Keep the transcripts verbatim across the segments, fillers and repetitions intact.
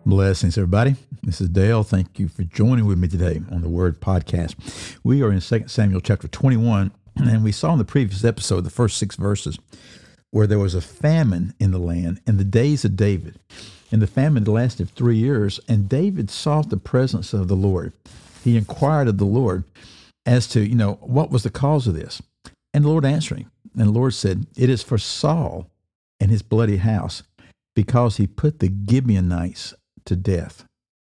Blessings, everybody. This is Dale. Thank you for joining with me today on the Word Podcast. We are in Second Samuel chapter twenty-one, and we saw in the previous episode, the first six verses, where there was a famine in the land in the days of David. And the famine lasted three years, and David sought the presence of the Lord. He inquired of the Lord as to, you know, what was the cause of this? And the Lord answered him. And the Lord said, "It is for Saul and his bloody house, because he put the Gibeonites to death."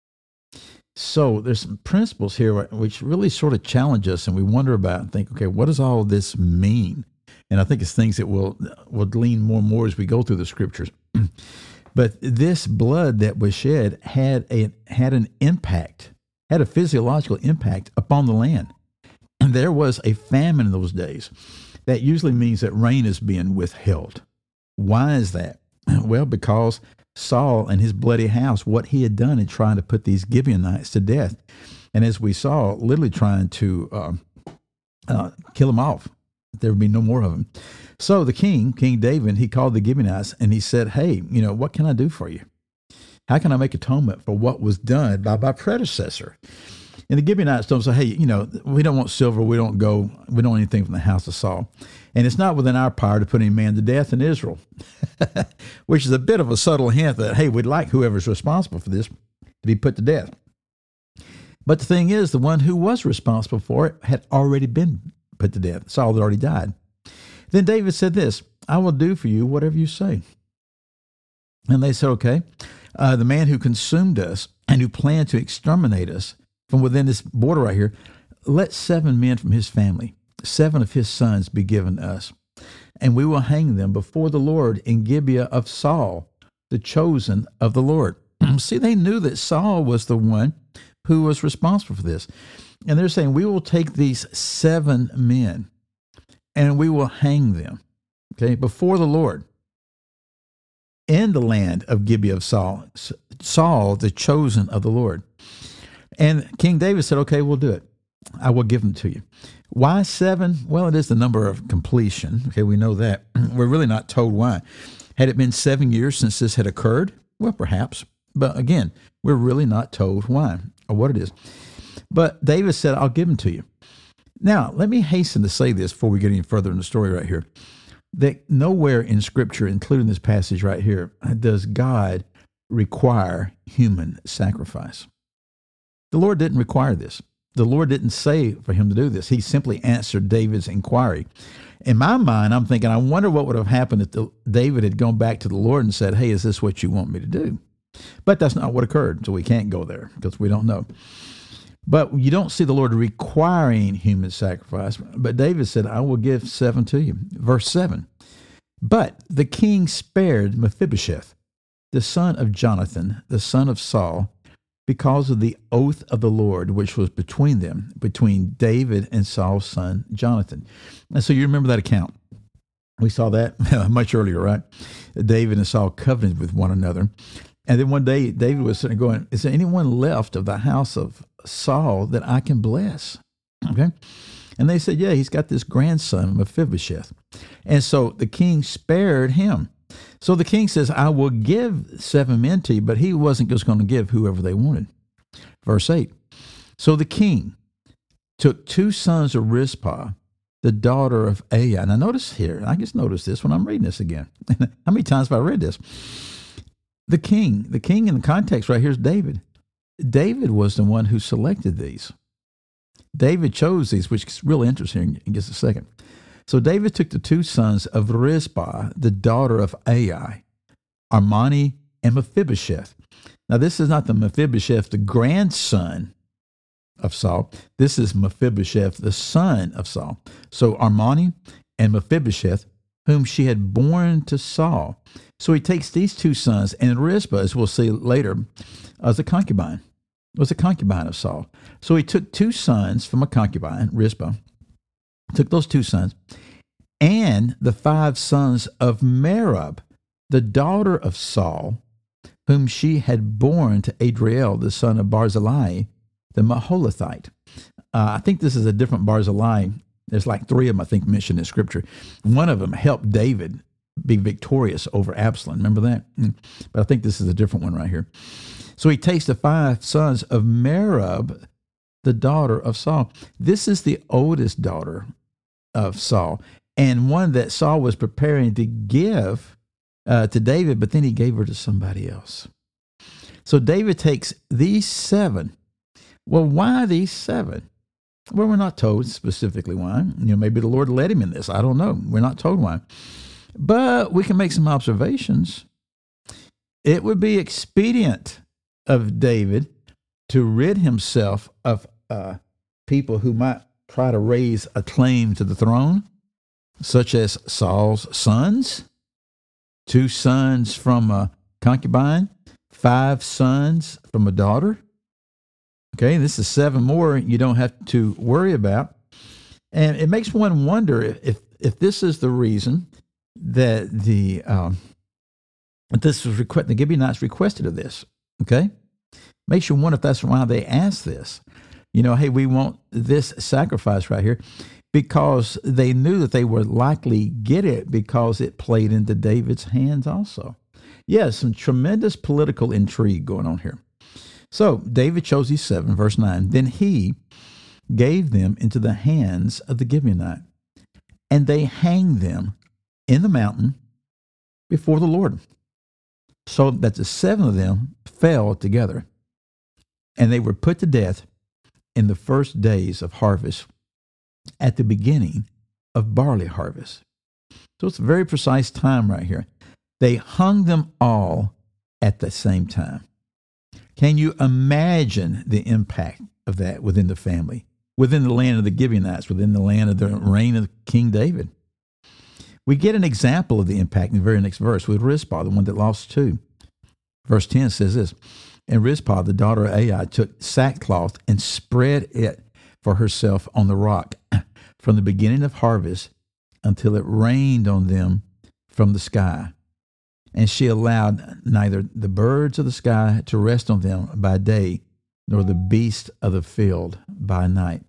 So there's some principles here which really sort of challenge us, and we wonder about and think, okay, what does all this mean? And I think it's things that we'll, we'll glean more and more as we go through the scriptures. But this blood that was shed had a had an impact, had a physiological impact upon the land. And there was a famine in those days. That usually means that rain is being withheld. Why is that? Well, because Saul and his bloody house, what he had done in trying to put these Gibeonites to death. And as we saw, literally trying to uh, uh, kill them off. There would be no more of them. So the king, King David, he called the Gibeonites and he said, "Hey, you know, what can I do for you? How can I make atonement for what was done by my predecessor?" And the Gibeonites don't say, "Hey, you know, we don't want silver, we don't go, we don't want anything from the house of Saul. And it's not within our power to put any man to death in Israel," which is a bit of a subtle hint that, hey, we'd like whoever's responsible for this to be put to death. But the thing is, the one who was responsible for it had already been put to death. Saul had already died. Then David said this, "I will do for you whatever you say." And they said, okay, uh, the man who consumed us and who planned to exterminate us from within this border right here, let seven men from his family, seven of his sons, be given us, and we will hang them before the Lord in Gibeah of Saul, the chosen of the Lord. See, they knew that Saul was the one who was responsible for this. And they're saying, we will take these seven men and we will hang them, okay, before the Lord in the land of Gibeah of Saul, Saul, the chosen of the Lord. And King David said, okay, we'll do it. I will give them to you. Why seven? Well, it is the number of completion. Okay, we know that. We're really not told why. Had it been seven years since this had occurred? Well, perhaps. But again, we're really not told why or what it is. But David said, I'll give them to you. Now, let me hasten to say this before we get any further in the story right here, that nowhere in Scripture, including this passage right here, does God require human sacrifice. The Lord didn't require this. The Lord didn't say for him to do this. He simply answered David's inquiry. In my mind, I'm thinking, I wonder what would have happened if the, David had gone back to the Lord and said, hey, is this what you want me to do? But that's not what occurred, so we can't go there because we don't know. But you don't see the Lord requiring human sacrifice. But David said, I will give seven to you. Verse seven, but the king spared Mephibosheth, the son of Jonathan, the son of Saul, because of the oath of the Lord, which was between them, between David and Saul's son, Jonathan. And so you remember that account. We saw that much earlier, right? David and Saul covenanted with one another. And then one day, David was sitting going, is there anyone left of the house of Saul that I can bless? Okay. And they said, yeah, he's got this grandson, Mephibosheth. And so the king spared him. So the king says, I will give seven men to you, but he wasn't just going to give whoever they wanted. Verse eight, so the king took two sons of Rizpah, the daughter of Aiah. Now notice here, I just noticed this when I'm reading this again. How many times have I read this? The king, the king in the context right here is David. David was the one who selected these. David chose these, which is really interesting in just a second. So David took the two sons of Rizpah, the daughter of Aiah, Armani and Mephibosheth. Now, this is not the Mephibosheth, the grandson of Saul. This is Mephibosheth, the son of Saul. So Armani and Mephibosheth, whom she had borne to Saul. So he takes these two sons, and Rizpah, as we'll see later, as a concubine, was a concubine of Saul. So he took two sons from a concubine, Rizpah, took those two sons, and the five sons of Merab, the daughter of Saul, whom she had borne to Adriel, the son of Barzillai, the Maholathite. Uh, I think this is a different Barzillai. There's like three of them, I think, mentioned in Scripture. One of them helped David be victorious over Absalom. Remember that? But I think this is a different one right here. So he takes the five sons of Merab, the daughter of Saul. This is the oldest daughter of Saul, and one that Saul was preparing to give uh, to David, but then he gave her to somebody else. So David takes these seven. Well, why these seven? Well, we're not told specifically why. You know, maybe the Lord led him in this. I don't know. We're not told why. But we can make some observations. It would be expedient of David to rid himself of uh, people who might try to raise a claim to the throne, such as Saul's sons, two sons from a concubine, five sons from a daughter. Okay, this is seven more you don't have to worry about. And it makes one wonder if if this is the reason that the um, this was request, the Gibeonites requested of this. Okay, makes you wonder if that's why they asked this. You know, hey, we want this sacrifice right here, because they knew that they would likely get it because it played into David's hands also. Yeah, some tremendous political intrigue going on here. So David chose these seven, verse nine. Then he gave them into the hands of the Gibeonite, and they hanged them in the mountain before the Lord, so that the seven of them fell together, and they were put to death in the first days of harvest, at the beginning of barley harvest. So it's a very precise time right here. They hung them all at the same time. Can you imagine the impact of that within the family, within the land of the Gibeonites, within the land of the reign of King David? We get an example of the impact in the very next verse with Rizpah, the one that lost two. Verse ten says this, and Rizpah, the daughter of Ai, took sackcloth and spread it for herself on the rock from the beginning of harvest until it rained on them from the sky. And she allowed neither the birds of the sky to rest on them by day, nor the beasts of the field by night.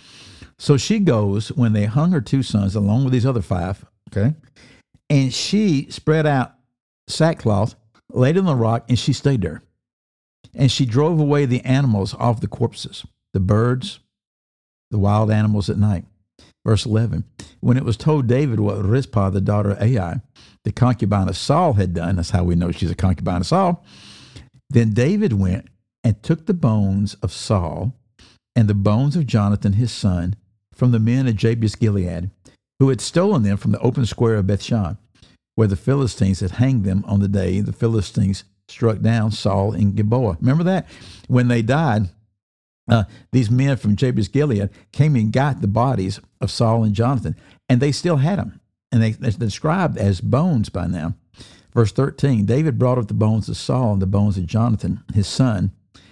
So she goes, when they hung her two sons, along with these other five, okay, and she spread out sackcloth, laid it on the rock, and she stayed there. And she drove away the animals off the corpses, the birds, the wild animals at night. Verse eleven, when it was told David what Rizpah, the daughter of Ai, the concubine of Saul, had done, that's how we know she's a concubine of Saul, then David went and took the bones of Saul and the bones of Jonathan his son from the men of Jabesh Gilead, who had stolen them from the open square of Bethshan, where the Philistines had hanged them on the day the Philistines struck down Saul in Gilboa. Remember that? When they died, uh, these men from Jabesh Gilead came and got the bodies of Saul and Jonathan, and they still had them. And they, they're described as bones by now. Verse thirteen, David brought up the bones of Saul and the bones of Jonathan, his son,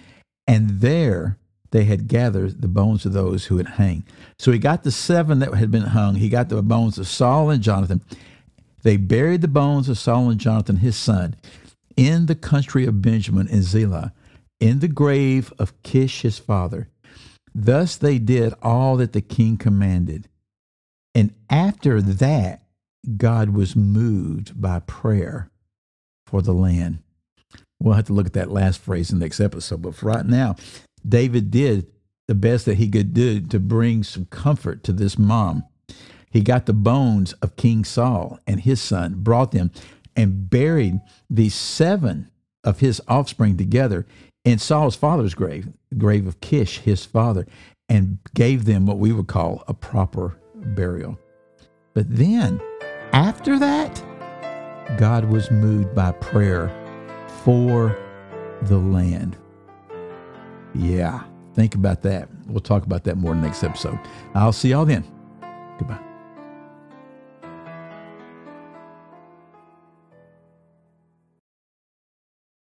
and there they had gathered the bones of those who had hanged. So he got the seven that had been hung. He got the bones of Saul and Jonathan. They buried the bones of Saul and Jonathan, his son, in the country of Benjamin in Zelah, in the grave of Kish, his father. Thus they did all that the king commanded. And after that, God was moved by prayer for the land. We'll have to look at that last phrase in the next episode. But for right now, David did the best that he could do to bring some comfort to this mom. He got the bones of King Saul and his son, brought them, and buried these seven of his offspring together in Saul's father's grave, the grave of Kish, his father, and gave them what we would call a proper burial. But then, after that, God was moved by prayer for the land. Yeah, think about that. We'll talk about that more in the next episode. I'll see y'all then. Goodbye.